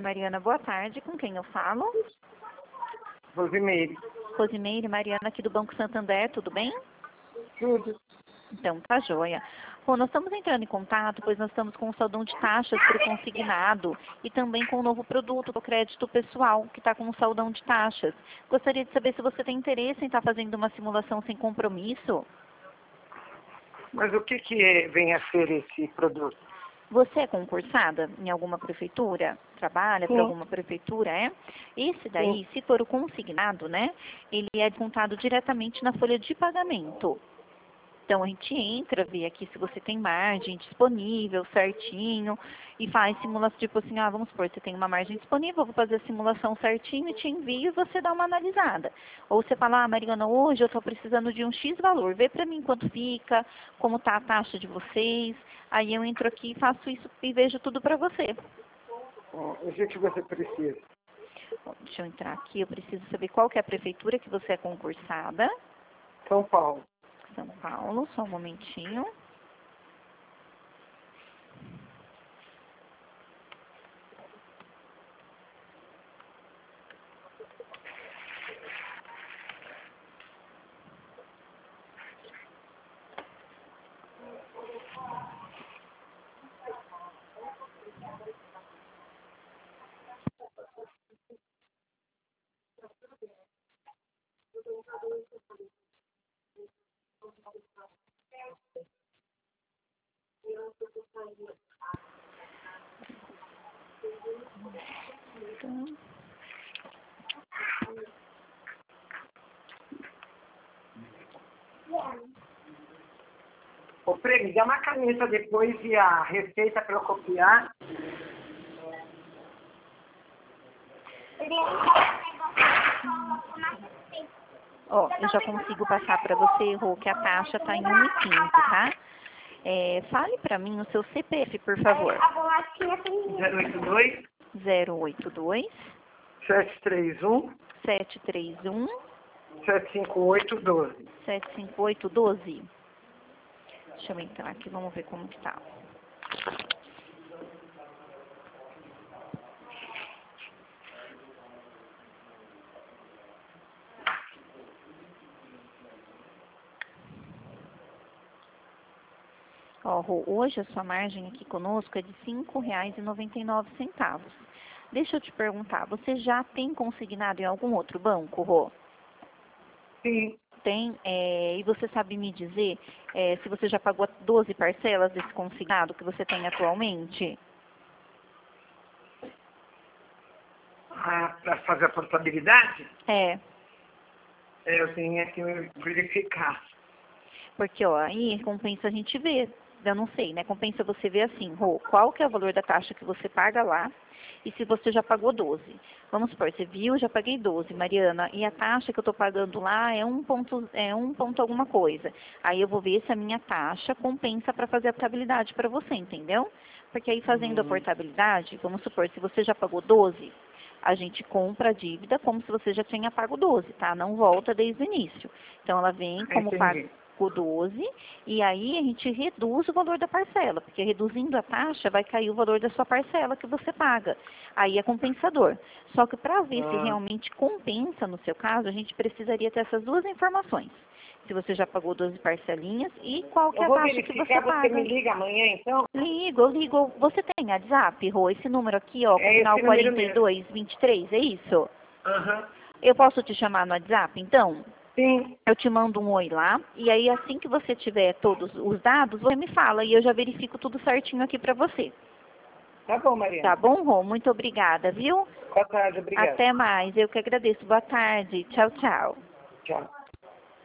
Mariana, boa tarde. Com quem eu falo? Rosimeire. Rosimeire, Mariana, aqui do Banco Santander, tudo bem? Tudo. Então, tá joia. Bom, nós estamos entrando em contato, pois nós estamos com o saldão de taxas para o consignado e também com o novo produto, o crédito pessoal, que está com o saldão de taxas. Gostaria de saber se você tem interesse em estar fazendo uma simulação sem compromisso. Mas o que vem a ser esse produto? Você é concursada em alguma prefeitura? Trabalha para Sim. alguma prefeitura, é? Esse daí, se for o consignado, né, ele é descontado diretamente na folha de pagamento. Então, a gente entra, vê aqui se você tem margem disponível, certinho, e faz simulação, tipo assim, vamos supor, você tem uma margem disponível, eu vou fazer a simulação certinho e te envio e você dá uma analisada. Ou você fala, Mariana, hoje eu estou precisando de um X valor, vê para mim quanto fica, como está a taxa de vocês, aí eu entro aqui e faço isso e vejo tudo para você. O que você precisa? Bom, deixa eu entrar aqui, eu preciso saber qual que é a prefeitura que você é concursada. São Paulo. São Paulo, só um momentinho. Então, Ô, Prêmio, dá uma caneta depois e a receita para eu copiar. ó, eu já consigo passar para você, Rô, que a taxa está em 1,15, tá? Fale para mim o seu CPF, por favor. 082 082 731 731 75812. 75812. Deixa eu entrar aqui, vamos ver como que tá. Ó, Rô, hoje a sua margem aqui conosco é de R$ 5,99. Deixa eu te perguntar, você já tem consignado em algum outro banco, Rô? Sim. Tem, e você sabe me dizer se você já pagou 12 parcelas desse consignado que você tem atualmente? Para fazer a portabilidade, É, eu tenho que verificar. porque ó, aí compensa a gente ver, eu não sei, né? Compensa você ver assim, Rô, qual que é o valor da taxa que você paga lá e se você já pagou 12. Vamos supor, você viu, eu já paguei 12, Mariana, e a taxa que eu estou pagando lá é um ponto alguma coisa. Aí eu vou ver se a minha taxa compensa para fazer a portabilidade para você, entendeu? Porque aí fazendo a portabilidade, vamos supor, se você já pagou 12, a gente compra a dívida como se você já tinha pago 12, tá? Não volta desde o início. Então ela vem como Entendi. pago 12 e aí a gente reduz o valor da parcela, porque reduzindo a taxa vai cair o valor da sua parcela que você paga. Aí é compensador. Só que para ver se realmente compensa no seu caso, a gente precisaria ter essas duas informações. Se você já pagou 12 parcelinhas e qual que é Eu a vou taxa que você verificar, você paga. me liga amanhã, então? Eu ligo. Você tem WhatsApp, Rô? Esse número aqui, ó, com É final esse número mesmo. 4223, é isso? Aham. Eu posso te chamar no WhatsApp, então? Sim. Eu te mando um oi lá, e aí assim que você tiver todos os dados, você me fala e eu já verifico tudo certinho aqui pra você. Tá bom, Mariana. Tá bom, Rô? Muito obrigada, viu? Boa tarde, obrigado. Até mais. Eu que agradeço. Boa tarde. Tchau, tchau. Tchau.